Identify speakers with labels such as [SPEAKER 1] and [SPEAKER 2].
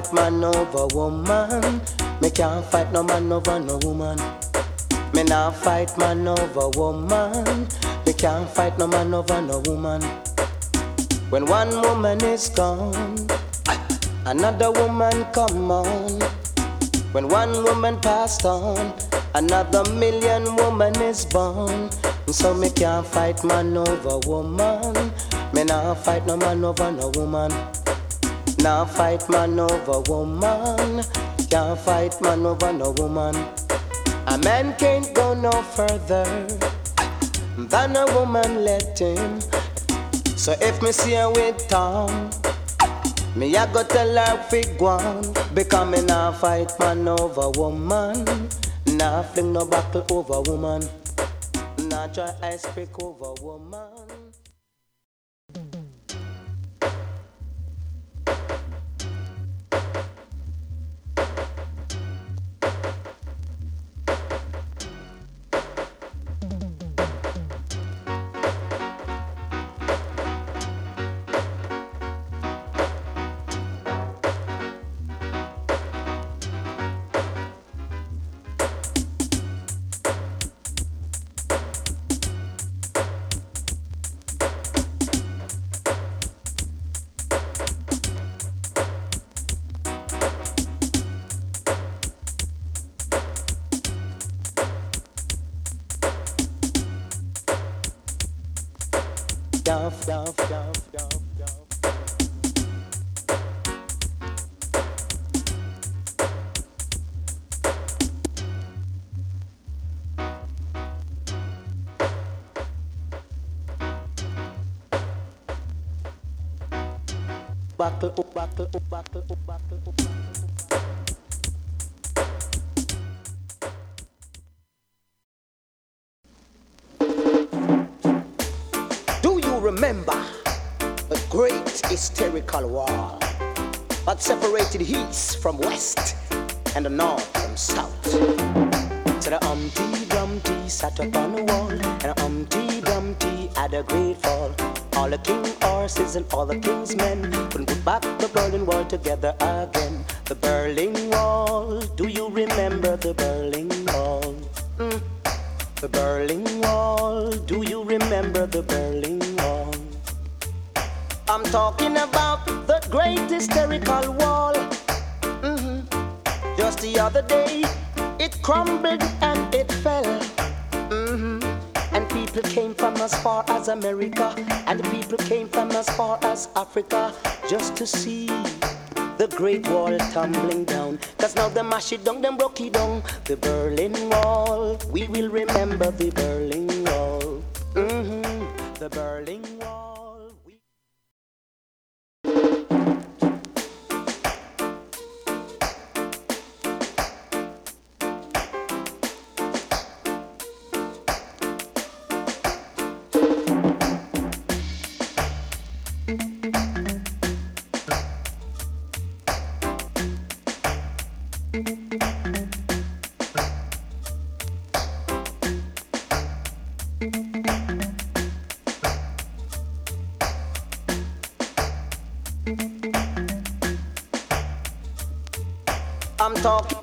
[SPEAKER 1] fight man over woman. Me can't fight no man over no woman. Me nah fight man over woman. Me can't fight no man over no woman. When one woman is gone, another woman come on. When one woman passed on, another million woman is born. So me can't fight man over woman. Me nah fight no man over no woman. Nah fight man over woman. Can't fight man over no woman. A man can't go no further than a woman let him. So if me see her with Tom, me a go tell her fi go on. Because me nah fight man over woman. Nah fling no buckle over woman. Nah try ice pick over woman. Duff, duff, duff, duff, duff. Buckle, buckle, buckle, buckle, buckle. Remember the great hysterical war that separated east from west and the north from south. So the Humpty Dumpty sat up on the wall, and Humpty Dumpty had a great fall. All the king horses and all the king's men couldn't put back the Berlin Wall together again. The Berlin Wall, do you remember the Berlin Wall? The Berlin Wall, do you remember the Berlin Wall? I'm talking about the great hysterical wall. Just the other day, it crumbled and it fell. And people came from as far as America, and the people came from as far as Africa, just to see the great wall tumbling down. Cause now them mash it down, them broke it down. The Berlin Wall, we will remember the Berlin Wall. The Berlin Wall. I'm talking.